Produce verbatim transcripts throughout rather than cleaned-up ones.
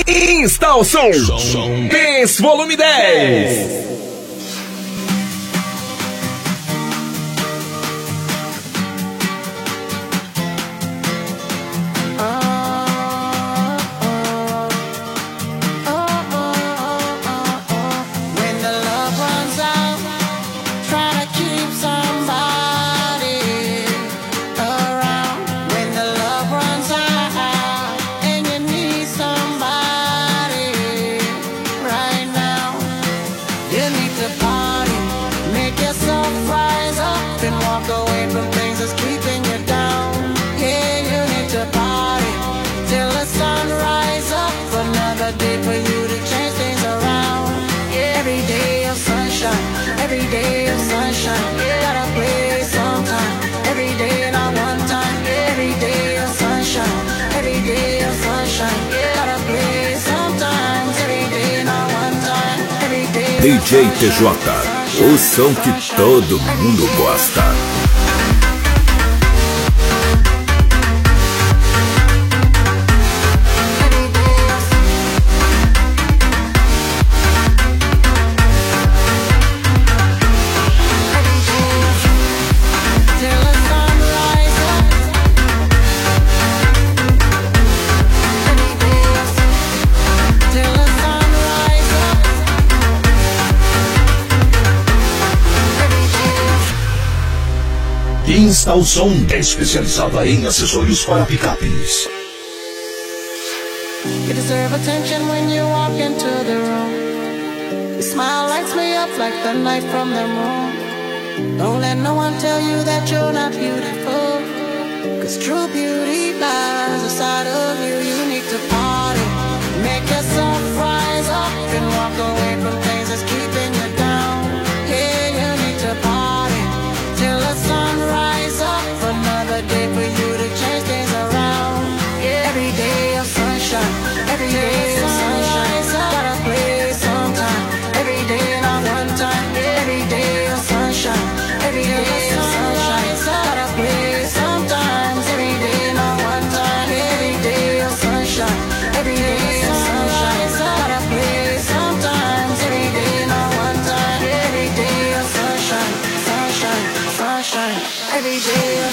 Insta o som. som. Dance Volume dez. D J T J, o som que todo mundo gosta. Insta o som, é especializada em acessórios para picapes. You deserve attention when you walk into the room. Your smile lights me up like the light from the moon. Don't let no one tell you that you're not beautiful, 'cause true beauty lies inside of you. You need to party, make yourself rise up and walk away from things that's keeping you down. Yeah, you need to party till the sun rise up. Another day for you to change things around. Yeah, every day of sunshine, every day of sunshine. Gotta play sometime, every day not one time. Every day of sunshine, every day of sunshine. Gotta play sometimes, every day not one time. Every day of sunshine, every day of sunshine. Gotta play sometimes, every day not one time. Every day of sunshine, sunshine, sunshine. Every day of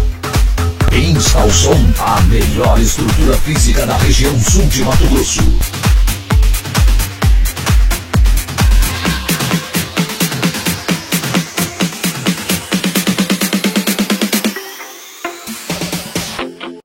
Insta o som, a melhor estrutura física da região sul de Mato Grosso.